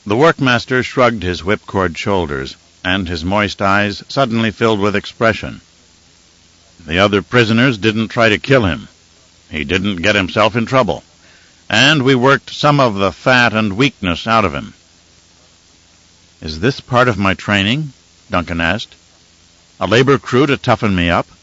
The workmaster shrugged his whipcord shoulders, and his moist eyes suddenly filled with expression. The other prisoners didn't try to kill him. He didn't get himself in trouble. And we worked some of the fat and weakness out of him. "Is this part of my training?" Duncan asked. "A labor crew to toughen me up?"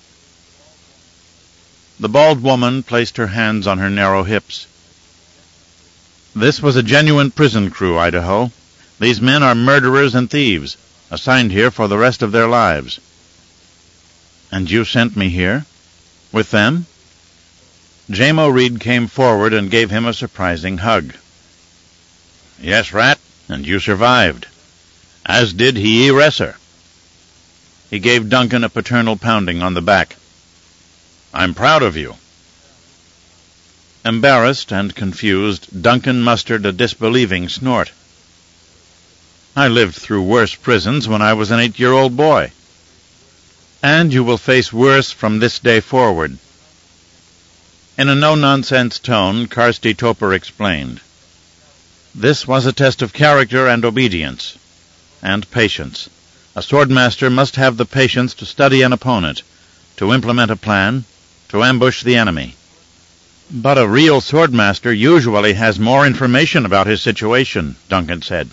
The bald woman placed her hands on her narrow hips. "This was a genuine prison crew, Idaho. These men are murderers and thieves, assigned here for the rest of their lives." "And you sent me here? With them?" Jamo Reed came forward and gave him a surprising hug. "Yes, Rat, and you survived. As did Hii Resser." He gave Duncan a paternal pounding on the back. "I'm proud of you." Embarrassed and confused, Duncan mustered a disbelieving snort. "I lived through worse prisons when I was an 8-year-old boy." "And you will face worse from this day forward." In a no-nonsense tone, Karsti Topper explained. "This was a test of character and obedience, and patience. A swordmaster must have the patience to study an opponent, to implement a plan, to ambush the enemy." "But a real swordmaster usually has more information about his situation," Duncan said.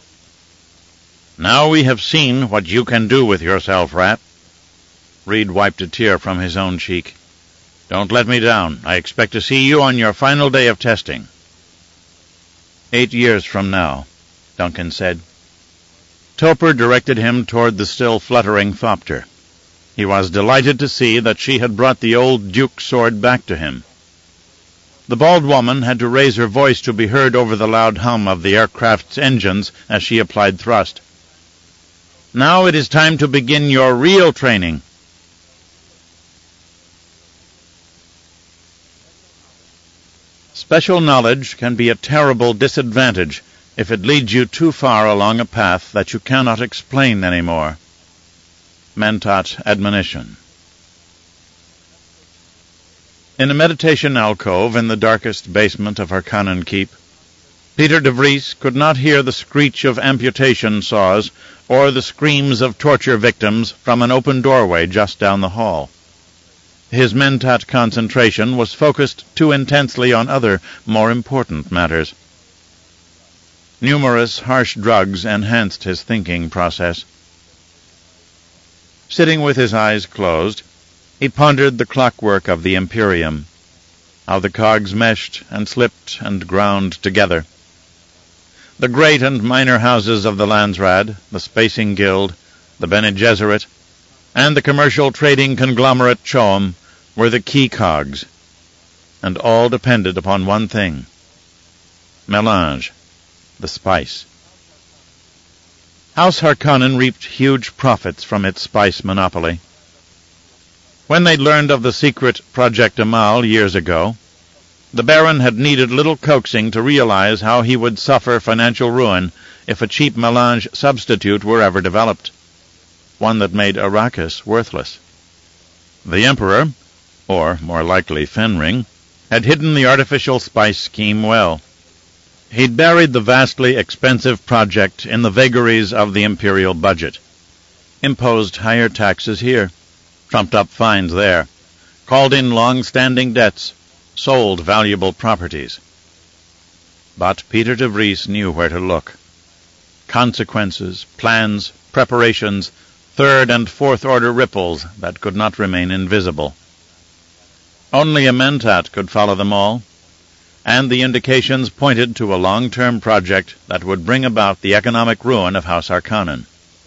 "Now we have seen what you can do with yourself, Rat." Reed wiped a tear from his own cheek. "Don't let me down. I expect to see you on your final day of testing." 8 years from now, Duncan said. Topper directed him toward the still fluttering Thopter. He was delighted to see that she had brought the old Duke's sword back to him. The bald woman had to raise her voice to be heard over the loud hum of the aircraft's engines as she applied thrust. "Now it is time to begin your real training." Special knowledge can be a terrible disadvantage if it leads you too far along a path that you cannot explain anymore. Mentat Admonition. In a meditation alcove in the darkest basement of Harkonnen Keep, Peter de Vries could not hear the screech of amputation saws or the screams of torture victims from an open doorway just down the hall. His mentat concentration was focused too intensely on other, more important matters. Numerous harsh drugs enhanced his thinking process. Sitting with his eyes closed, he pondered the clockwork of the Imperium, how the cogs meshed and slipped and ground together. The great and minor houses of the Landsraad, the Spacing Guild, the Bene Gesserit, and the commercial trading conglomerate Choam were the key cogs, and all depended upon one thing: melange, the spice. House Harkonnen reaped huge profits from its spice monopoly. When they learned of the secret Project Amal years ago, the Baron had needed little coaxing to realize how he would suffer financial ruin if a cheap melange substitute were ever developed, one that made Arrakis worthless. The Emperor, or more likely Fenring, had hidden the artificial spice scheme well. He'd buried the vastly expensive project in the vagaries of the imperial budget, imposed higher taxes here, trumped up fines there, called in long-standing debts, sold valuable properties. But Peter de Vries knew where to look. Consequences, plans, preparations, third and fourth-order ripples that could not remain invisible. Only a mentat could follow them all, and the indications pointed to a long-term project that would bring about the economic ruin of House Harkonnen.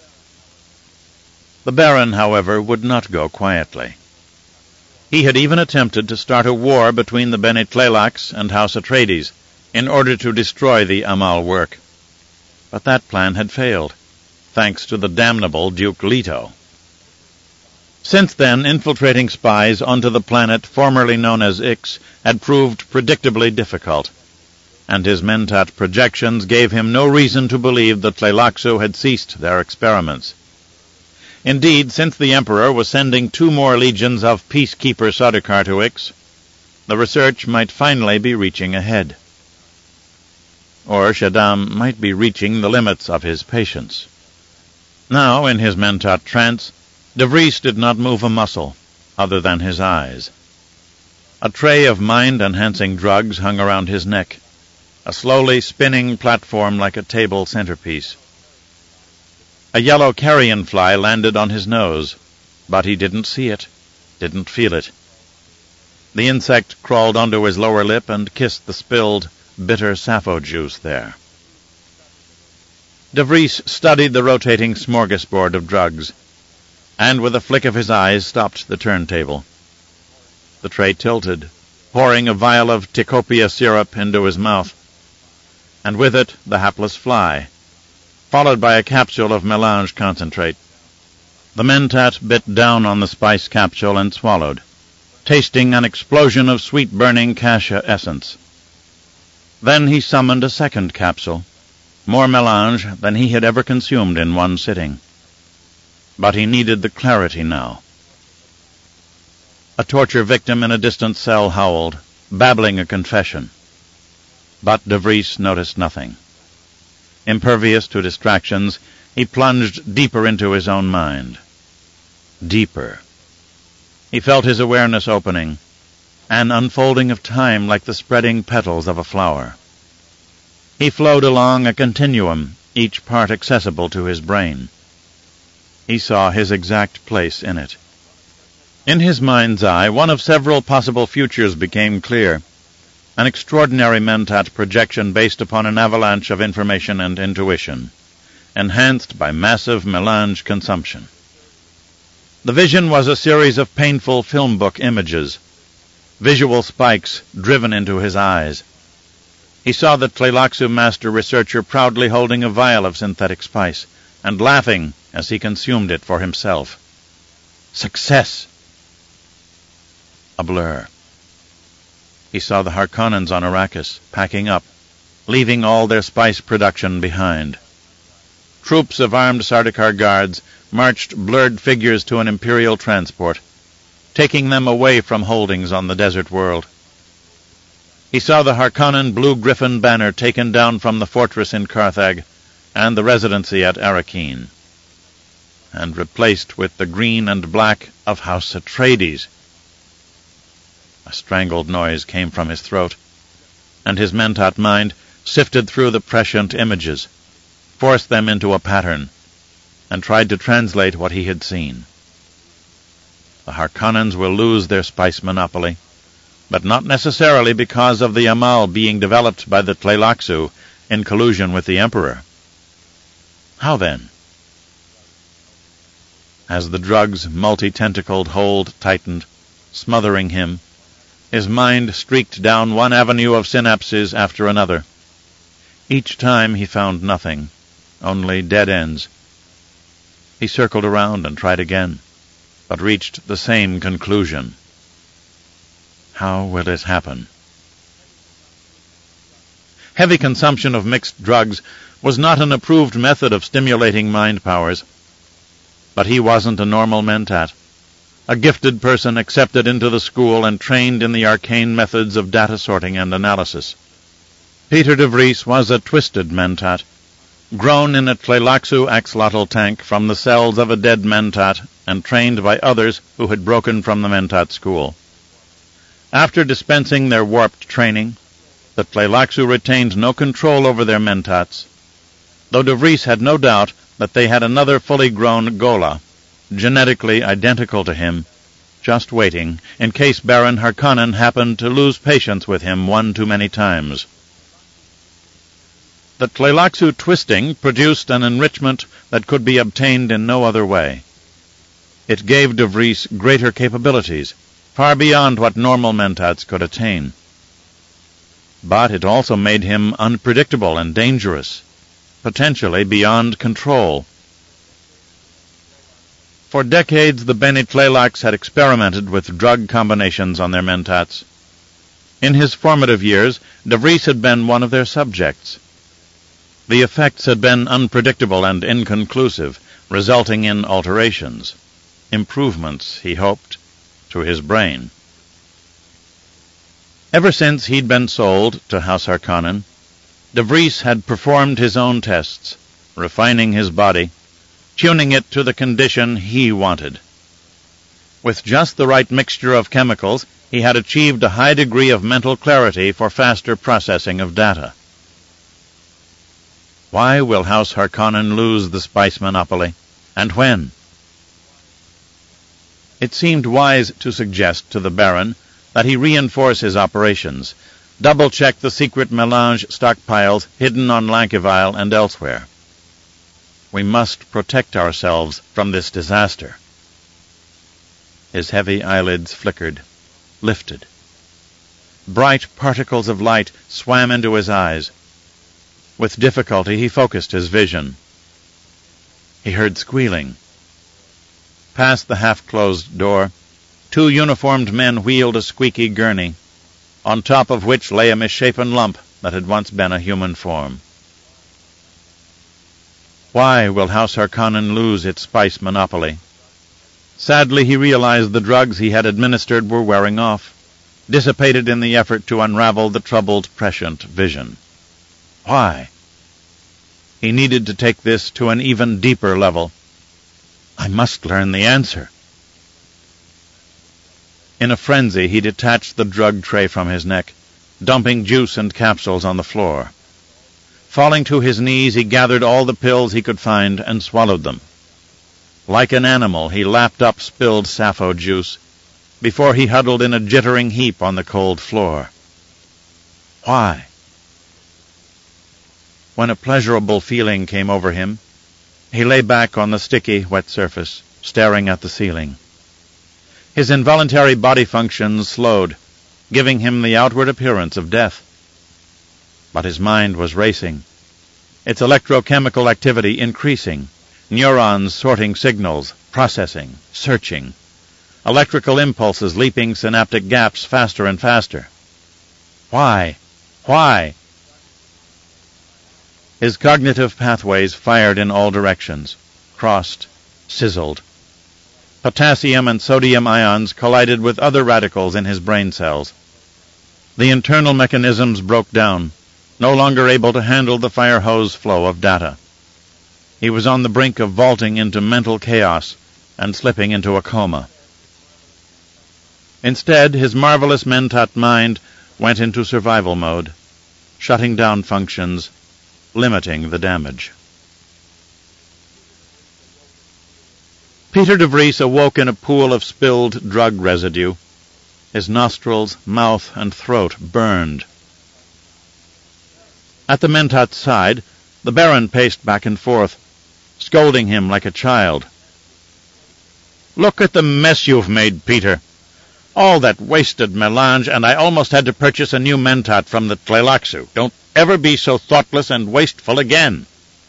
The Baron, however, would not go quietly. He had even attempted to start a war between the Bene Tleilax and House Atreides in order to destroy the Amal work. But that plan had failed, thanks to the damnable Duke Leto. Since then, infiltrating spies onto the planet formerly known as Ix had proved predictably difficult, and his mentat projections gave him no reason to believe the Tleilaxu had ceased their experiments. Indeed, since the Emperor was sending 2 more legions of peacekeeper Sardaukar to Ix, the research might finally be reaching a head. or Shaddam might be reaching the limits of his patience. Now, in his mentat trance, De Vries did not move a muscle, other than his eyes. A tray of mind-enhancing drugs hung around his neck, a slowly spinning platform like a table centerpiece. A yellow carrion fly landed on his nose, but he didn't see it, didn't feel it. The insect crawled onto his lower lip and kissed the spilled, bitter sappho juice there. De Vries studied the rotating smorgasbord of drugs, and with a flick of his eyes stopped the turntable. The tray tilted, pouring a vial of Ticopia syrup into his mouth, and with it the hapless fly, followed by a capsule of melange concentrate. The mentat bit down on the spice capsule and swallowed, tasting an explosion of sweet-burning cassia essence. Then he summoned a second capsule, more melange than he had ever consumed in one sitting. But he needed the clarity now. A torture victim in a distant cell howled, babbling a confession. But De Vries noticed nothing. Impervious to distractions, he plunged deeper into his own mind. Deeper. He felt his awareness opening, an unfolding of time like the spreading petals of a flower. He flowed along a continuum, each part accessible to his brain. He saw his exact place in it. In his mind's eye, one of several possible futures became clear, an extraordinary mentat projection based upon an avalanche of information and intuition, enhanced by massive melange consumption. The vision was a series of painful film book images, visual spikes driven into his eyes. He saw the Tleilaxu master researcher proudly holding a vial of synthetic spice, and laughing as he consumed it for himself. Success! A blur. He saw the Harkonnens on Arrakis, packing up, leaving all their spice production behind. Troops of armed Sardaukar guards marched blurred figures to an Imperial transport, taking them away from holdings on the desert world. He saw the Harkonnen Blue Griffin banner taken down from the fortress in Carthag and the residency at Arrakeen, and replaced with the green and black of House Atreides. A strangled noise came from his throat, and his mentat mind sifted through the prescient images, forced them into a pattern, and tried to translate what he had seen. The Harkonnens will lose their spice monopoly, but not necessarily because of the Amal being developed by the Tleilaxu in collusion with the Emperor. How then? As the drug's multi-tentacled hold tightened, smothering him, his mind streaked down one avenue of synapses after another. Each time he found nothing, only dead ends. He circled around and tried again, but reached the same conclusion. How will it happen? Heavy consumption of mixed drugs was not an approved method of stimulating mind powers. But he wasn't a normal mentat, a gifted person accepted into the school and trained in the arcane methods of data sorting and analysis. Peter De Vries was a twisted mentat, grown in a Tleilaxu axolotl tank from the cells of a dead mentat and trained by others who had broken from the mentat school. After dispensing their warped training, the Tleilaxu retained no control over their mentats, though De Vries had no doubt that they had another fully grown Ghola, genetically identical to him, just waiting, in case Baron Harkonnen happened to lose patience with him one too many times. The Tleilaxu twisting produced an enrichment that could be obtained in no other way. It gave De Vries greater capabilities, far beyond what normal mentats could attain. But it also made him unpredictable and dangerous, potentially beyond control. For decades, the Bene Tleilax had experimented with drug combinations on their mentats. In his formative years, De Vries had been one of their subjects. The effects had been unpredictable and inconclusive, resulting in alterations, improvements, he hoped, to his brain. Ever since he'd been sold to House Harkonnen, De Vries had performed his own tests, refining his body, tuning it to the condition he wanted. With just the right mixture of chemicals, he had achieved a high degree of mental clarity for faster processing of data. Why will House Harkonnen lose the spice monopoly, and when? It seemed wise to suggest to the Baron that he reinforce his operations, double-check the secret melange stockpiles hidden on Lankeville and elsewhere. We must protect ourselves from this disaster. His heavy eyelids flickered, lifted. Bright particles of light swam into his eyes. With difficulty he focused his vision. He heard squealing. Past the half-closed door, 2 uniformed men wheeled a squeaky gurney, on top of which lay a misshapen lump that had once been a human form. Why will House Harkonnen lose its spice monopoly? Sadly, he realized the drugs he had administered were wearing off, dissipated in the effort to unravel the troubled, prescient vision. Why? He needed to take this to an even deeper level. I must learn the answer. In a frenzy, he detached the drug tray from his neck, dumping juice and capsules on the floor. Falling to his knees, he gathered all the pills he could find and swallowed them. Like an animal, he lapped up spilled sappho juice before he huddled in a jittering heap on the cold floor. Why? When a pleasurable feeling came over him, he lay back on the sticky, wet surface, staring at the ceiling. His involuntary body functions slowed, giving him the outward appearance of death. But his mind was racing, its electrochemical activity increasing, neurons sorting signals, processing, searching, electrical impulses leaping synaptic gaps faster and faster. Why? Why? His cognitive pathways fired in all directions, crossed, sizzled. Potassium and sodium ions collided with other radicals in his brain cells. The internal mechanisms broke down, no longer able to handle the fire hose flow of data. He was on the brink of vaulting into mental chaos and slipping into a coma. Instead, his marvelous Mentat mind went into survival mode, shutting down functions, limiting the damage. Peter de Vries awoke in a pool of spilled drug residue. His nostrils, mouth, and throat burned. At the Mentat's side, the Baron paced back and forth, scolding him like a child. "Look at the mess you've made, Peter. All that wasted melange, and I almost had to purchase a new Mentat from the Tleilaxu. Don't ever be so thoughtless and wasteful again."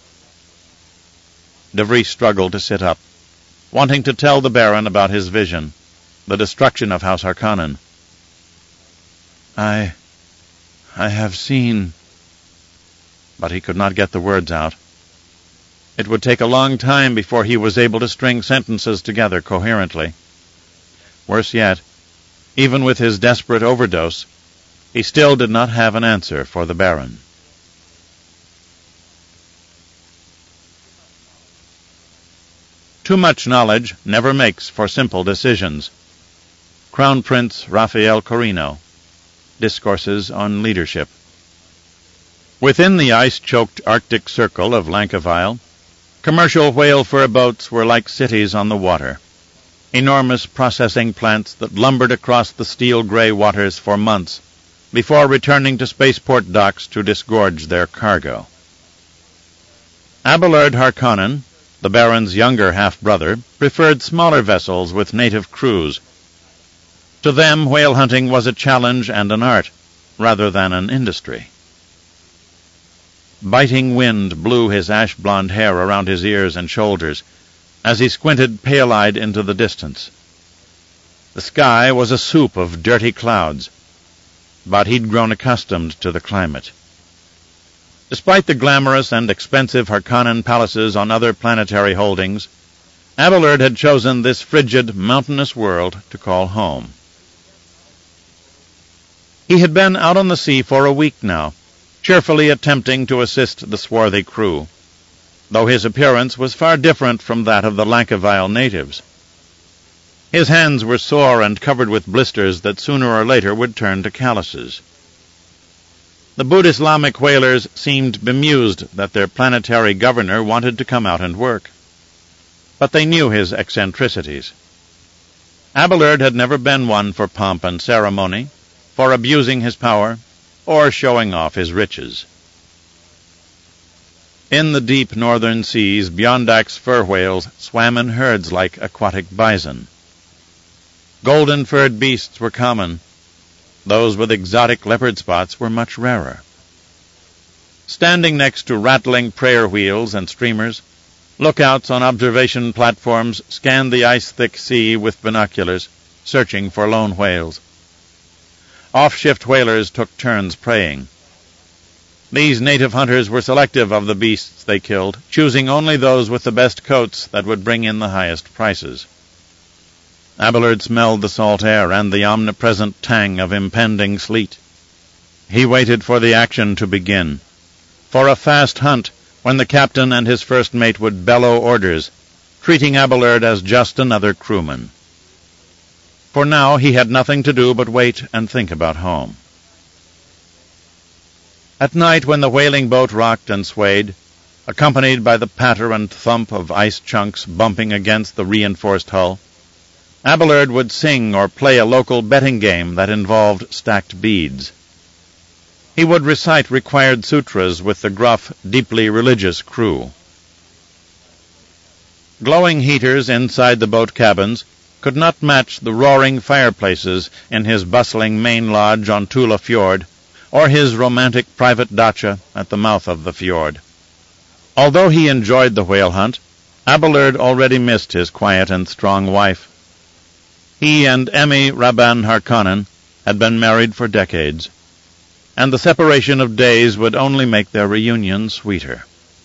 De Vries struggled to sit up, wanting to tell the Baron about his vision, the destruction of House Harkonnen. I have seen... But he could not get the words out. It would take a long time before he was able to string sentences together coherently. Worse yet, even with his desperate overdose, he still did not have an answer for the Baron. Too much knowledge never makes for simple decisions. Crown Prince Raphael Corrino, Discourses on Leadership. Within the ice-choked Arctic circle of Lankeville, commercial whale fur boats were like cities on the water, enormous processing plants that lumbered across the steel-gray waters for months before returning to spaceport docks to disgorge their cargo. Abelard Harkonnen, the Baron's younger half-brother, preferred smaller vessels with native crews. To them, whale hunting was a challenge and an art, rather than an industry. Biting wind blew his ash-blonde hair around his ears and shoulders as he squinted pale-eyed into the distance. The sky was a soup of dirty clouds, but he'd grown accustomed to the climate. Despite the glamorous and expensive Harkonnen palaces on other planetary holdings, Abelard had chosen this frigid, mountainous world to call home. He had been out on the sea for a week now, cheerfully attempting to assist the swarthy crew, though his appearance was far different from that of the Lankivyl natives. His hands were sore and covered with blisters that sooner or later would turn to calluses. The Buddhislamic whalers seemed bemused that their planetary governor wanted to come out and work. But they knew his eccentricities. Abelard had never been one for pomp and ceremony, for abusing his power, or showing off his riches. In the deep northern seas, Bjondak's fur whales swam in herds like aquatic bison. Golden-furred beasts were common. Those with exotic leopard spots were much rarer. Standing next to rattling prayer wheels and streamers, lookouts on observation platforms scanned the ice-thick sea with binoculars, searching for lone whales. Off-shift whalers took turns preying. These native hunters were selective of the beasts they killed, choosing only those with the best coats that would bring in the highest prices. Abelard smelled the salt air and the omnipresent tang of impending sleet. He waited for the action to begin, for a fast hunt when the captain and his first mate would bellow orders, treating Abelard as just another crewman. For now he had nothing to do but wait and think about home. At night, when the whaling boat rocked and swayed, accompanied by the patter and thump of ice chunks bumping against the reinforced hull, Abelard would sing or play a local betting game that involved stacked beads. He would recite required sutras with the gruff, deeply religious crew. Glowing heaters inside the boat cabins could not match the roaring fireplaces in his bustling main lodge on Tula Fjord, or his romantic private dacha at the mouth of the fjord. Although he enjoyed the whale hunt, Abelard already missed his quiet and strong wife. He and Emmy Rabban Harkonnen had been married for decades, and the separation of days would only make their reunion sweeter.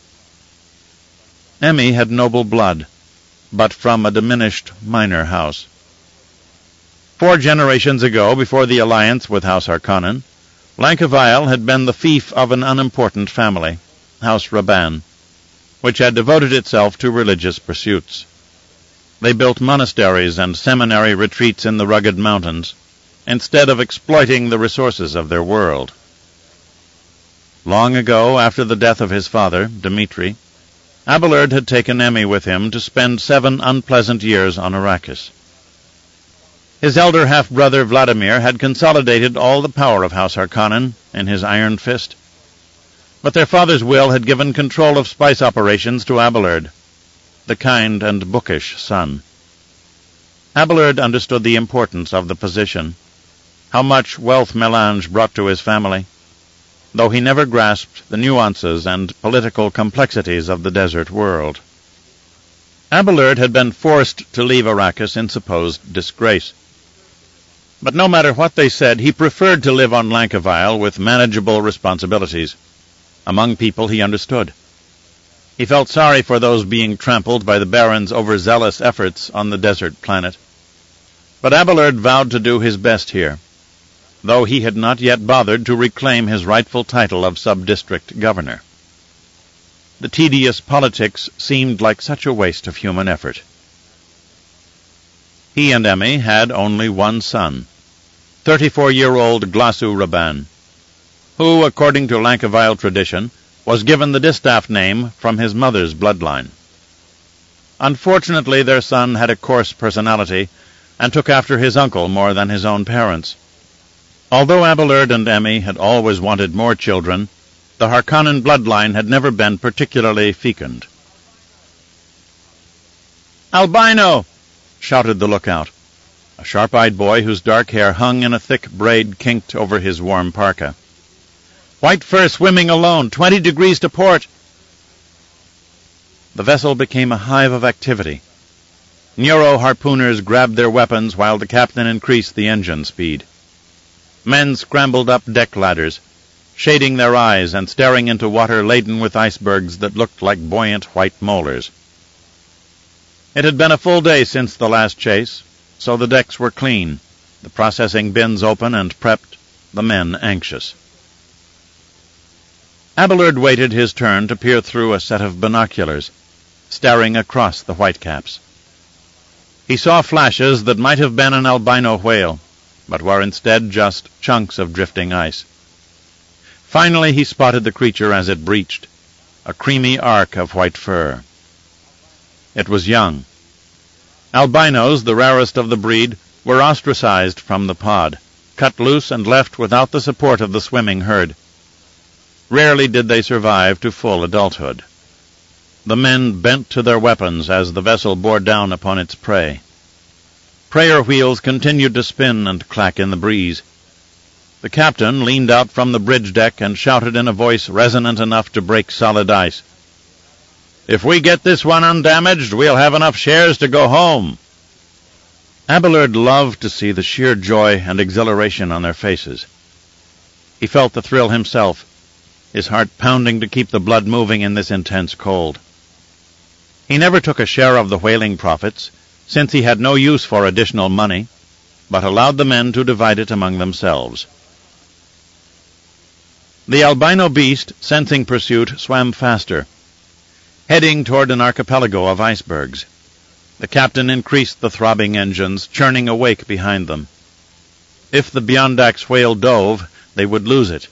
Emmy had noble blood, but from a diminished minor house. 4 generations ago, before the alliance with House Harkonnen, Lankivyl had been the fief of an unimportant family, House Rabban, which had devoted itself to religious pursuits. They built monasteries and seminary retreats in the rugged mountains, instead of exploiting the resources of their world. Long ago, after the death of his father, Dmitri, Abelard had taken Emmy with him to spend 7 unpleasant years on Arrakis. His elder half-brother Vladimir had consolidated all the power of House Harkonnen in his iron fist. But their father's will had given control of spice operations to Abelard, the kind and bookish son. Abelard understood the importance of the position, how much wealth melange brought to his family, though he never grasped the nuances and political complexities of the desert world. Abelard had been forced to leave Arrakis in supposed disgrace. But no matter what they said, he preferred to live on Lankivyl with manageable responsibilities, among people he understood. He felt sorry for those being trampled by the Baron's overzealous efforts on the desert planet. But Abelard vowed to do his best here, though he had not yet bothered to reclaim his rightful title of sub-district governor. The tedious politics seemed like such a waste of human effort. He and Emmy had only one son, 34-year-old Glasu Rabban, who, according to Lankivyl tradition, was given the distaff name from his mother's bloodline. Unfortunately, their son had a coarse personality and took after his uncle more than his own parents. Although Abelard and Emmy had always wanted more children, the Harkonnen bloodline had never been particularly fecund. "Albino!" shouted the lookout, a sharp-eyed boy whose dark hair hung in a thick braid kinked over his warm parka. "White fur swimming alone, 20 degrees to port." The vessel became a hive of activity. Neuro harpooners grabbed their weapons while the captain increased the engine speed. Men scrambled up deck ladders, shading their eyes and staring into water laden with icebergs that looked like buoyant white molars. It had been a full day since the last chase, so the decks were clean, the processing bins open and prepped, the men anxious. Abelard waited his turn to peer through a set of binoculars, staring across the whitecaps. He saw flashes that might have been an albino whale, but were instead just chunks of drifting ice. Finally he spotted the creature as it breached, a creamy arc of white fur. It was young. Albinos, the rarest of the breed, were ostracized from the pod, cut loose and left without the support of the swimming herd. Rarely did they survive to full adulthood. The men bent to their weapons as the vessel bore down upon its prey. Prayer wheels continued to spin and clack in the breeze. The captain leaned out from the bridge deck and shouted in a voice resonant enough to break solid ice, "If we get this one undamaged, we'll have enough shares to go home." Abelard loved to see the sheer joy and exhilaration on their faces. He felt the thrill himself, his heart pounding to keep the blood moving in this intense cold. He never took a share of the whaling profits, since he had no use for additional money, but allowed the men to divide it among themselves. The albino beast, sensing pursuit, swam faster, heading toward an archipelago of icebergs. The captain increased the throbbing engines, churning a wake behind them. If the Biondax whale dove, they would lose it.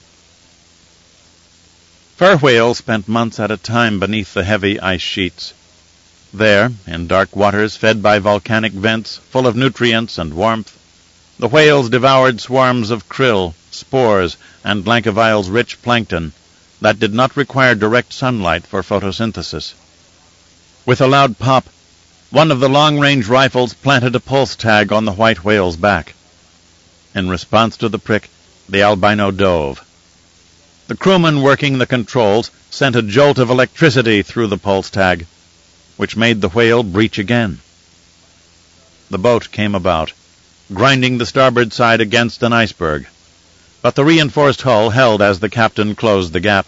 Fur whales spent months at a time beneath the heavy ice sheets. There, in dark waters fed by volcanic vents, full of nutrients and warmth, the whales devoured swarms of krill, spores, and Blankevile's rich plankton that did not require direct sunlight for photosynthesis. With a loud pop, one of the long-range rifles planted a pulse tag on the white whale's back. In response to the prick, the albino dove. The crewman working the controls sent a jolt of electricity through the pulse tag, which made the whale breach again. The boat came about, grinding the starboard side against an iceberg, but the reinforced hull held as the captain closed the gap.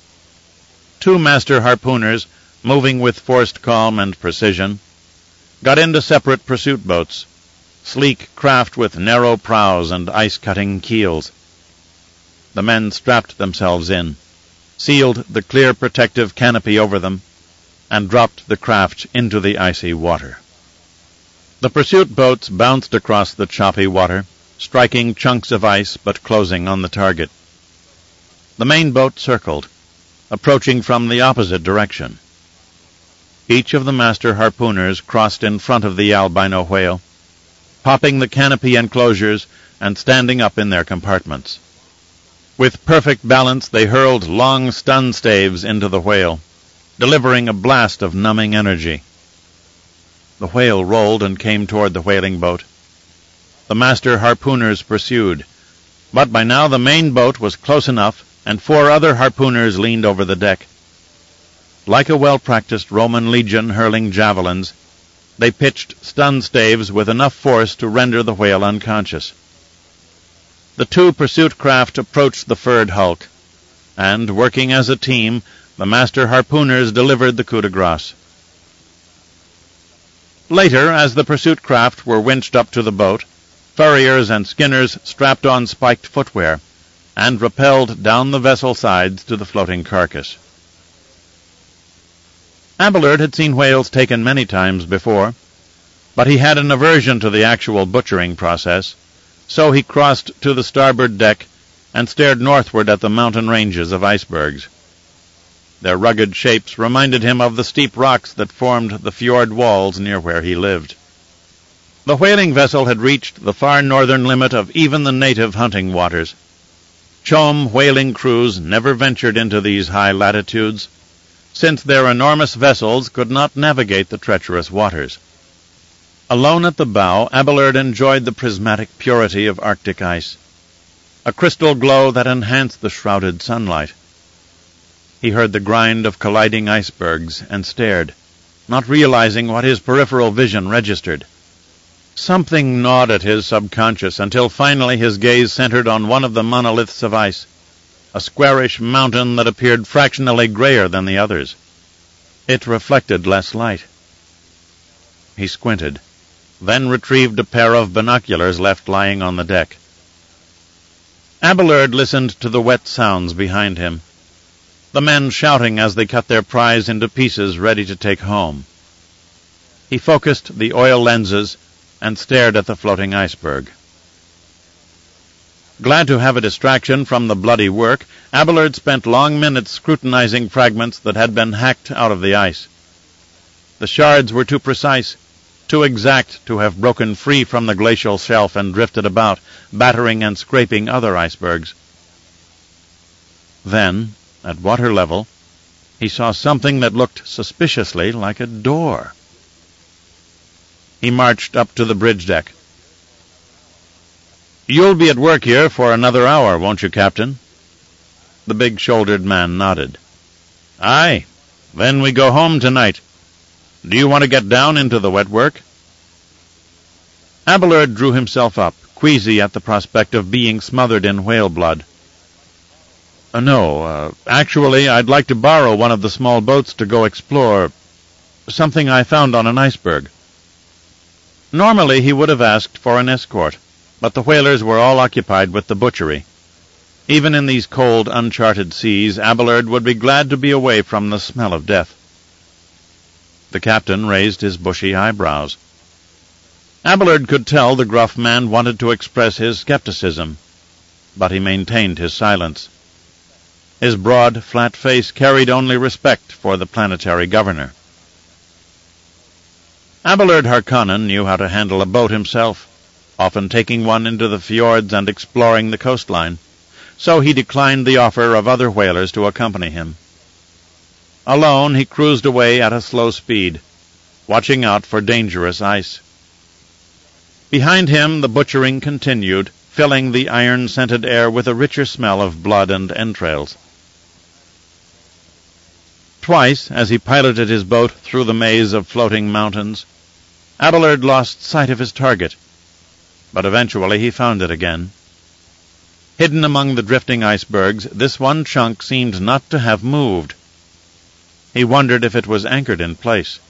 Two master harpooners, moving with forced calm and precision, got into separate pursuit boats, sleek craft with narrow prows and ice-cutting keels. The men strapped themselves in, sealed the clear protective canopy over them, and dropped the craft into the icy water. The pursuit boats bounced across the choppy water, striking chunks of ice but closing on the target. The main boat circled, approaching from the opposite direction. Each of the master harpooners crossed in front of the albino whale, popping the canopy enclosures and standing up in their compartments. With perfect balance, they hurled long stun staves into the whale, delivering a blast of numbing energy. The whale rolled and came toward the whaling boat. The master harpooners pursued, but by now the main boat was close enough, and 4 other harpooners leaned over the deck. Like a well-practiced Roman legion hurling javelins, they pitched stun staves with enough force to render the whale unconscious. The 2 pursuit craft approached the furred hulk, and, working as a team, the master harpooners delivered the coup de grace. Later, as the pursuit craft were winched up to the boat, furriers and skinners strapped on spiked footwear and rappelled down the vessel sides to the floating carcass. Abelard had seen whales taken many times before, but he had an aversion to the actual butchering process, so he crossed to the starboard deck and stared northward at the mountain ranges of icebergs. Their rugged shapes reminded him of the steep rocks that formed the fjord walls near where he lived. The whaling vessel had reached the far northern limit of even the native hunting waters. Chom whaling crews never ventured into these high latitudes, since their enormous vessels could not navigate the treacherous waters. Alone at the bow, Abelard enjoyed the prismatic purity of Arctic ice, a crystal glow that enhanced the shrouded sunlight. He heard the grind of colliding icebergs and stared, not realizing what his peripheral vision registered. Something gnawed at his subconscious until finally his gaze centered on one of the monoliths of ice, a squarish mountain that appeared fractionally grayer than the others. It reflected less light. He squinted, then retrieved a pair of binoculars left lying on the deck. Abelard listened to the wet sounds behind him. the men shouting as they cut their prize into pieces ready to take home. He focused the oil lenses and stared at the floating iceberg. Glad to have a distraction from the bloody work, Abelard spent long minutes scrutinizing fragments that had been hacked out of the ice. The shards were too precise, too exact to have broken free from the glacial shelf and drifted about, battering and scraping other icebergs. Then, at water level, he saw something that looked suspiciously like a door. He marched up to the bridge deck. "You'll be at work here for another hour, won't you, Captain?" The big-shouldered man nodded. "Aye. Then we go home tonight. Do you want to get down into the wet work?" Abelard drew himself up, queasy at the prospect of being smothered in whale blood. No, actually, I'd like to borrow one of the small boats to go explore something I found on an iceberg." Normally he would have asked for an escort, but the whalers were all occupied with the butchery. Even in these cold, uncharted seas, Abelard would be glad to be away from the smell of death. The captain raised his bushy eyebrows. Abelard could tell the gruff man wanted to express his skepticism, but he maintained his silence. His broad, flat face carried only respect for the planetary governor. Abelard Harkonnen knew how to handle a boat himself, often taking one into the fjords and exploring the coastline, so he declined the offer of other whalers to accompany him. Alone he cruised away at a slow speed, watching out for dangerous ice. Behind him the butchering continued, filling the iron-scented air with a richer smell of blood and entrails. Twice, as he piloted his boat through the maze of floating mountains, Abelard lost sight of his target, but eventually he found it again. Hidden among the drifting icebergs, this one chunk seemed not to have moved. He wondered if it was anchored in place.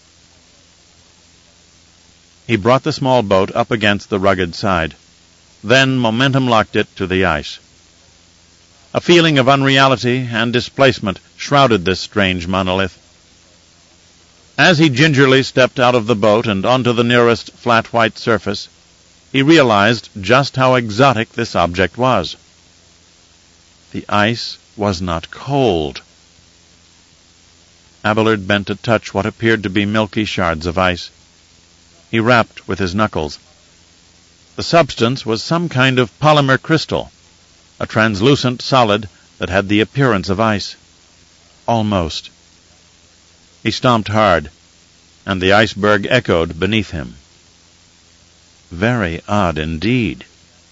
He brought the small boat up against the rugged side. Then momentum locked it to the ice. A feeling of unreality and displacement shrouded this strange monolith. As he gingerly stepped out of the boat and onto the nearest flat white surface, he realized just how exotic this object was. The ice was not cold. Abelard bent to touch what appeared to be milky shards of ice. He rapped with his knuckles. The substance was some kind of polymer crystal, a translucent solid that had the appearance of ice. Almost. He stomped hard, and the iceberg echoed beneath him. Very odd indeed.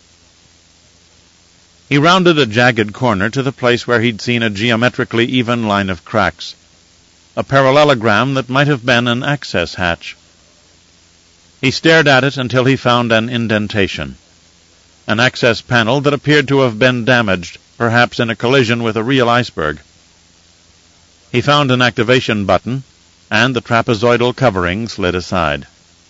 He rounded a jagged corner to the place where he'd seen a geometrically even line of cracks, a parallelogram that might have been an access hatch. He stared at it until he found an indentation, an access panel that appeared to have been damaged, perhaps in a collision with a real iceberg. He found an activation button, and the trapezoidal covering slid aside.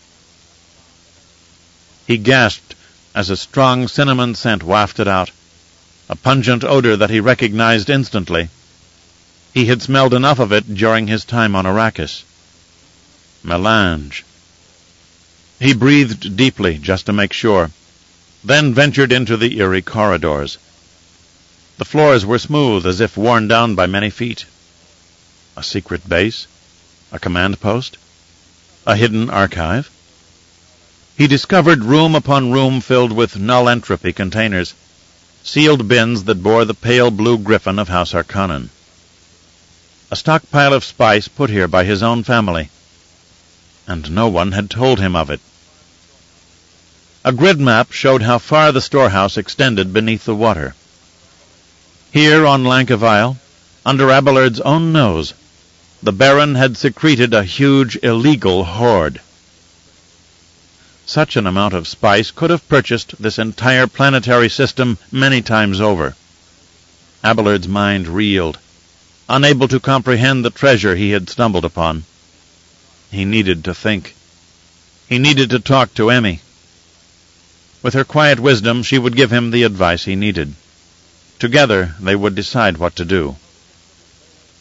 He gasped as a strong cinnamon scent wafted out, a pungent odor that he recognized instantly. He had smelled enough of it during his time on Arrakis. Melange. He breathed deeply just to make sure, then ventured into the eerie corridors. The floors were smooth, as if worn down by many feet. A secret base? A command post? A hidden archive? He discovered room upon room filled with null entropy containers, sealed bins that bore the pale blue griffin of House Harkonnen. A stockpile of spice put here by his own family, and no one had told him of it. A grid map showed how far the storehouse extended beneath the water. Here on Lankavile, under Abelard's own nose, the Baron had secreted a huge illegal hoard. Such an amount of spice could have purchased this entire planetary system many times over. Abelard's mind reeled, unable to comprehend the treasure he had stumbled upon. He needed to think. He needed to talk to Emmy. With her quiet wisdom, she would give him the advice he needed. Together, they would decide what to do.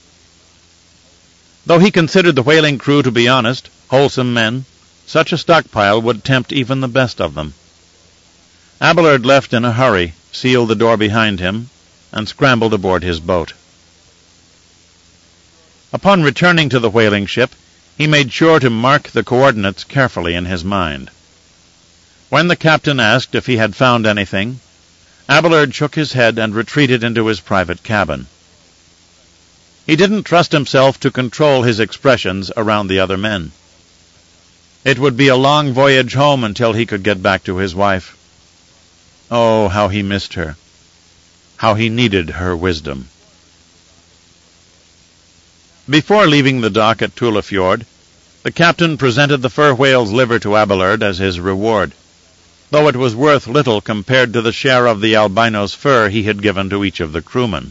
Though he considered the whaling crew to be honest, wholesome men, such a stockpile would tempt even the best of them. Abelard left in a hurry, sealed the door behind him, and scrambled aboard his boat. Upon returning to the whaling ship, he made sure to mark the coordinates carefully in his mind. When the captain asked if he had found anything, Abelard shook his head and retreated into his private cabin. He didn't trust himself to control his expressions around the other men. It would be a long voyage home until he could get back to his wife. Oh, how he missed her. How he needed her wisdom. Before leaving the dock at Tullafjord, the captain presented the fur whale's liver to Abelard as his reward, though it was worth little compared to the share of the albino's fur he had given to each of the crewmen.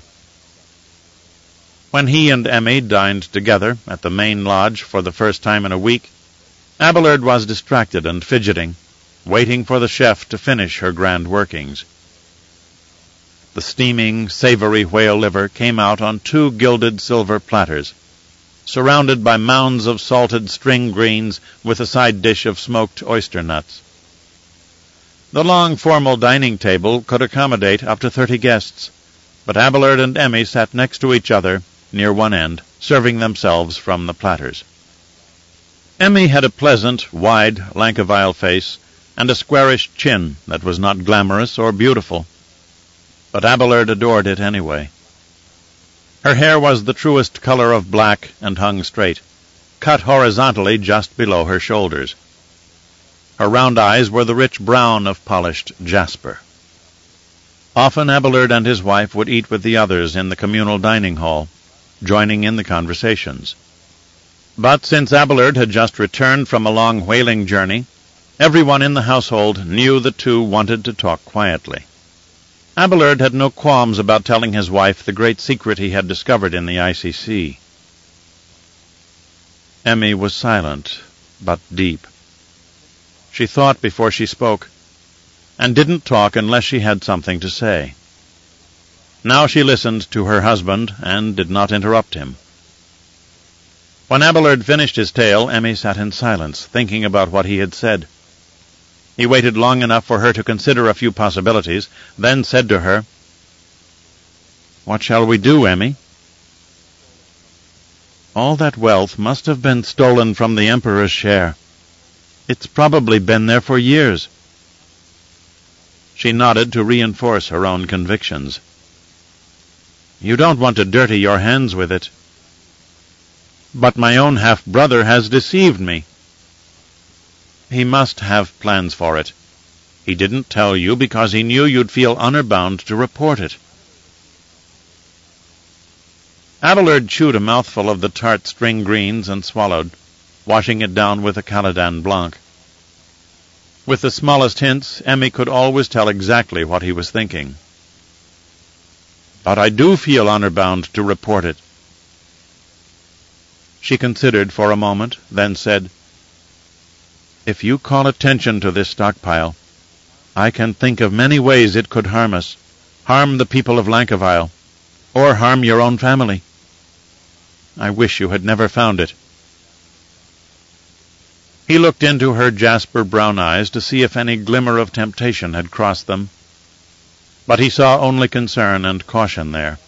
When he and Emmy dined together at the main lodge for the first time in a week, Abelard was distracted and fidgeting, waiting for the chef to finish her grand workings. The steaming, savory whale liver came out on 2 gilded silver platters, surrounded by mounds of salted string greens with a side dish of smoked oyster nuts. The long, formal dining table could accommodate up to 30 guests, but Abelard and Emmy sat next to each other, near one end, serving themselves from the platters. Emmy had a pleasant, wide, Lankavile face, and a squarish chin that was not glamorous or beautiful, but Abelard adored it anyway. Her hair was the truest color of black and hung straight, cut horizontally just below her shoulders. Her round eyes were the rich brown of polished jasper. Often Abelard and his wife would eat with the others in the communal dining hall, joining in the conversations. But since Abelard had just returned from a long whaling journey, everyone in the household knew the two wanted to talk quietly. Abelard had no qualms about telling his wife the great secret he had discovered in the icy sea. Emmy was silent, but deep. She thought before she spoke, and didn't talk unless she had something to say. Now she listened to her husband and did not interrupt him. When Abelard finished his tale, Emmy sat in silence, thinking about what he had said. He waited long enough for her to consider a few possibilities, then said to her, "What shall we do, Emmy?" "All that wealth must have been stolen from the Emperor's share. It's probably been there for years." She nodded to reinforce her own convictions. "You don't want to dirty your hands with it." "But my own half-brother has deceived me." "He must have plans for it. He didn't tell you because he knew you'd feel honor-bound to report it." Abelard chewed a mouthful of the tart string greens and swallowed, washing it down with a Caladan Blanc. With the smallest hints, Emmy could always tell exactly what he was thinking. "But I do feel honor-bound to report it." She considered for a moment, then said, "If you call attention to this stockpile, I can think of many ways it could harm us, harm the people of Lankavile, or harm your own family. I wish you had never found it." He looked into her jasper brown eyes to see if any glimmer of temptation had crossed them, but he saw only concern and caution there.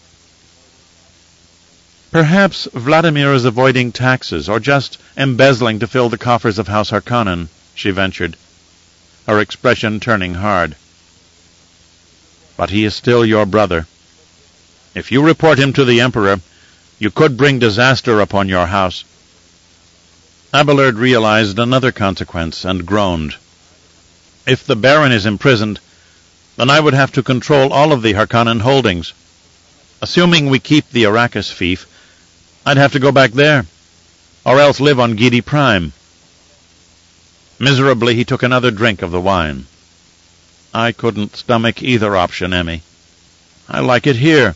"Perhaps Vladimir is avoiding taxes, or just embezzling to fill the coffers of House Harkonnen," she ventured, her expression turning hard. "But he is still your brother. If you report him to the Emperor, you could bring disaster upon your house." Abelard realized another consequence and groaned. "If the Baron is imprisoned, then I would have to control all of the Harkonnen holdings. Assuming we keep the Arrakis fief, I'd have to go back there, or else live on Gidi Prime." Miserably he took another drink of the wine. "I couldn't stomach either option, Emmy. I like it here."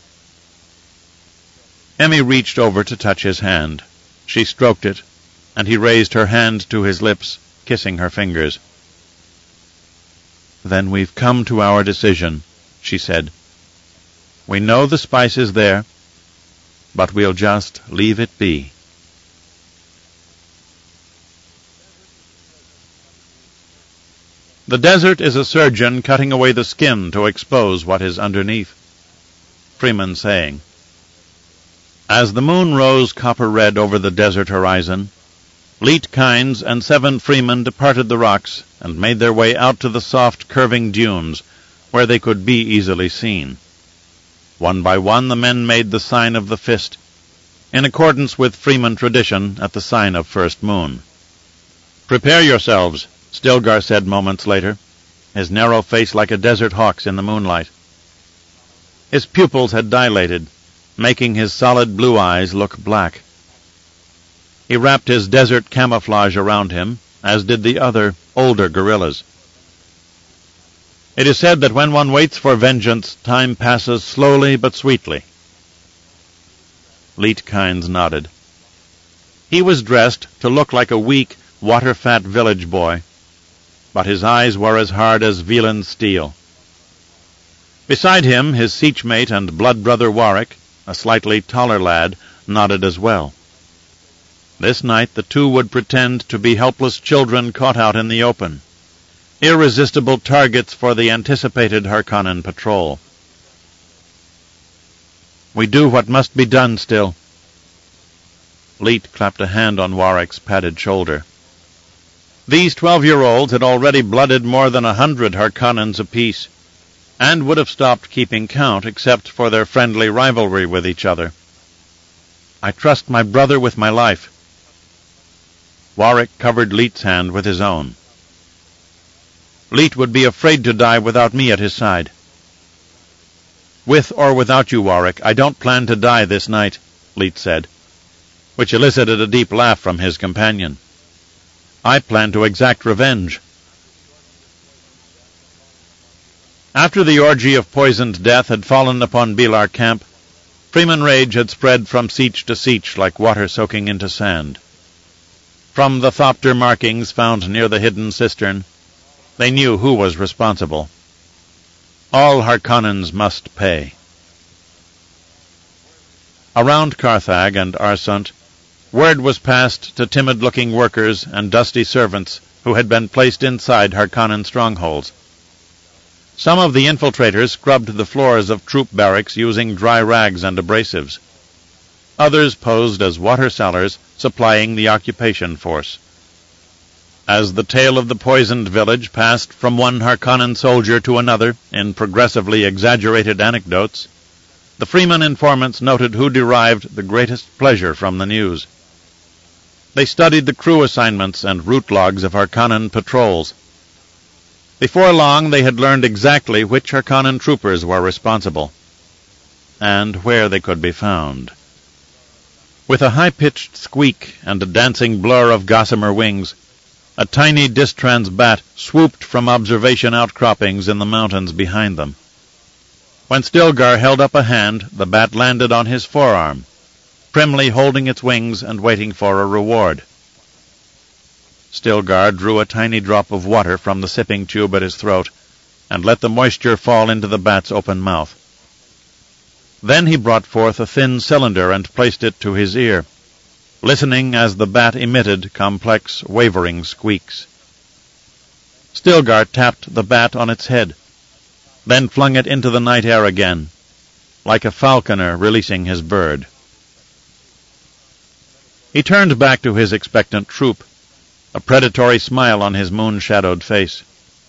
Emmy reached over to touch his hand. She stroked it, and he raised her hand to his lips, kissing her fingers. "Then we've come to our decision," she said. "We know the spice is there, but we'll just leave it be." The desert is a surgeon cutting away the skin to expose what is underneath. Freeman saying. As the moon rose copper-red over the desert horizon, Leet Kynes and 7 freemen departed the rocks and made their way out to the soft, curving dunes, where they could be easily seen. One by one the men made the sign of the fist, in accordance with freeman tradition at the sign of first moon. "Prepare yourselves," Stilgar said moments later, his narrow face like a desert hawk's in the moonlight. His pupils had dilated, making his solid blue eyes look black. He wrapped his desert camouflage around him, as did the other, older guerrillas. It is said that when one waits for vengeance, time passes slowly but sweetly. Leet Kynes nodded. He was dressed to look like a weak, water-fat village boy, but his eyes were as hard as Velan steel. Beside him, his siege-mate and blood-brother Warwick, a slightly taller lad, nodded as well. This night the two would pretend to be helpless children caught out in the open, irresistible targets for the anticipated Harkonnen patrol. "We do what must be done still." Leet clapped a hand on Warwick's padded shoulder. These 12-year-olds had already blooded more than 100 Harkonnens apiece, and would have stopped keeping count except for their friendly rivalry with each other. "I trust my brother with my life." Warwick covered Leet's hand with his own. "Leet would be afraid to die without me at his side." "With or without you, Warwick, I don't plan to die this night," Leet said, which elicited a deep laugh from his companion. "I plan to exact revenge." After the orgy of poisoned death had fallen upon Beelar camp, Freeman rage had spread from sietch to sietch like water soaking into sand. From the Thopter markings found near the hidden cistern, they knew who was responsible. All Harkonnens must pay. Around Carthag and Arsunt, word was passed to timid-looking workers and dusty servants who had been placed inside Harkonnen strongholds. Some of the infiltrators scrubbed the floors of troop barracks using dry rags and abrasives. Others posed as water sellers, supplying the occupation force. As the tale of the poisoned village passed from one Harkonnen soldier to another in progressively exaggerated anecdotes, the Freeman informants noted who derived the greatest pleasure from the news. They studied the crew assignments and route logs of Harkonnen patrols. Before long they had learned exactly which Harkonnen troopers were responsible, and where they could be found. With a high-pitched squeak and a dancing blur of gossamer wings, a tiny distrans bat swooped from observation outcroppings in the mountains behind them. When Stilgar held up a hand, the bat landed on his forearm, primly holding its wings and waiting for a reward. Stilgar drew a tiny drop of water from the sipping tube at his throat and let the moisture fall into the bat's open mouth. Then he brought forth a thin cylinder and placed it to his ear, listening as the bat emitted complex, wavering squeaks. Stilgar tapped the bat on its head, then flung it into the night air again, like a falconer releasing his bird. He turned back to his expectant troop, a predatory smile on his moon-shadowed face.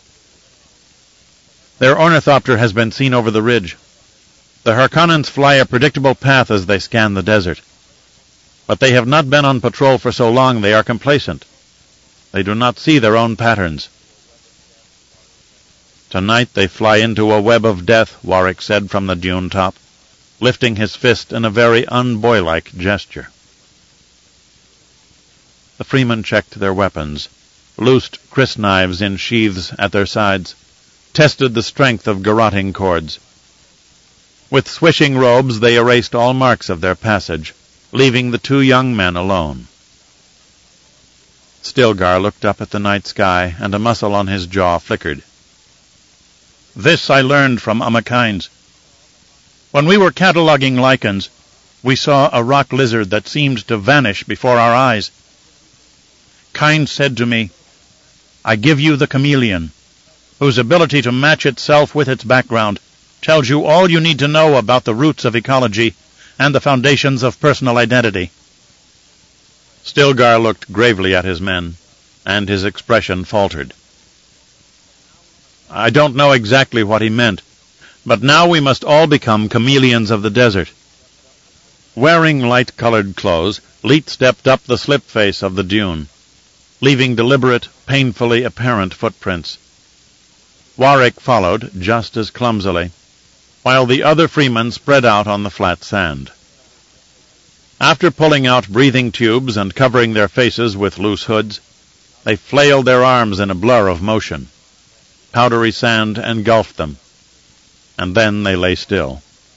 "Their ornithopter has been seen over the ridge. The Harkonnens fly a predictable path as they scan the desert. But they have not been on patrol for so long they are complacent. They do not see their own patterns." "Tonight they fly into a web of death," Warwick said from the dune top, lifting his fist in a very unboylike gesture. The Freemen checked their weapons, loosed crysknives in sheaths at their sides, tested the strength of garroting cords. With swishing robes they erased all marks of their passage, leaving the two young men alone. Stilgar looked up at the night sky, and a muscle on his jaw flickered. "This I learned from Kynes. When we were cataloguing lichens, we saw a rock lizard that seemed to vanish before our eyes. Kynes said to me, 'I give you the chameleon. whose ability to match itself with its background tells you all you need to know about the roots of ecology and the foundations of personal identity. Stilgar looked gravely at his men, and his expression faltered. I don't know exactly what he meant, but now we must all become chameleons of the desert. Wearing light-colored clothes, Leet stepped up the slip face of the dune, leaving deliberate, painfully apparent footprints. Warwick followed just as clumsily, while the other freemen spread out on the flat sand. After pulling out breathing tubes and covering their faces with loose hoods, they flailed their arms in a blur of motion. Powdery sand engulfed them, and then they lay still.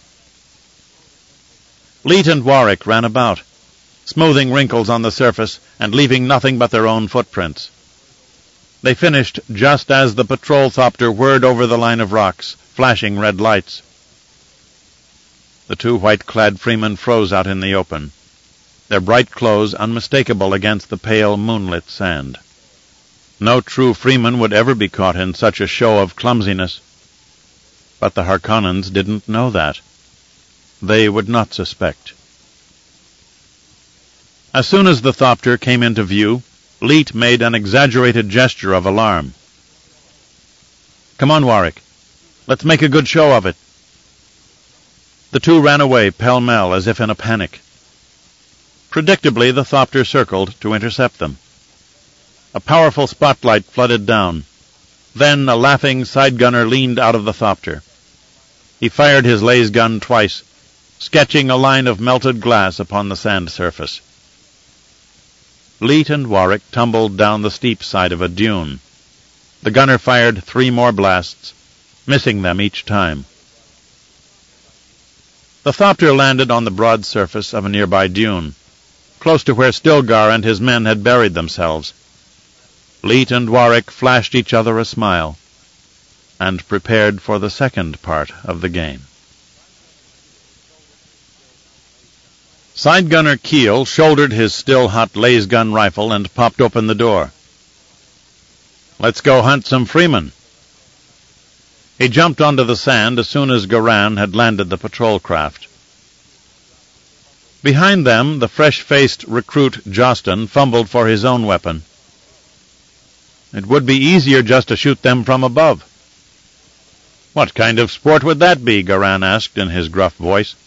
Leet and Warwick ran about, smoothing wrinkles on the surface and leaving nothing but their own footprints. They finished just as the patrol thopter whirred over the line of rocks, flashing red lights. The two white-clad freemen froze out in the open, their bright clothes unmistakable against the pale moonlit sand. No true freeman would ever be caught in such a show of clumsiness. But the Harkonnens didn't know that. They would not suspect. As soon as the thopter came into view, Leet made an exaggerated gesture of alarm. Come on, Warwick. Let's make a good show of it. The two ran away pell-mell as if in a panic. Predictably, the thopter circled to intercept them. A powerful spotlight flooded down. Then a laughing side-gunner leaned out of the thopter. He fired his laser gun twice, sketching a line of melted glass upon the sand surface. Leet and Warwick tumbled down the steep side of a dune. The gunner fired 3 more blasts, missing them each time. The thopter landed on the broad surface of a nearby dune, close to where Stilgar and his men had buried themselves. Leet and Warwick flashed each other a smile, and prepared for the second part of the game. Side-gunner Keel shouldered his still-hot laser-gun rifle and popped open the door. Let's go hunt some freemen. He jumped onto the sand as soon as Garan had landed the patrol craft. Behind them, the fresh-faced recruit Jostin fumbled for his own weapon. It would be easier just to shoot them from above. What kind of sport would that be? Garan asked in his gruff voice.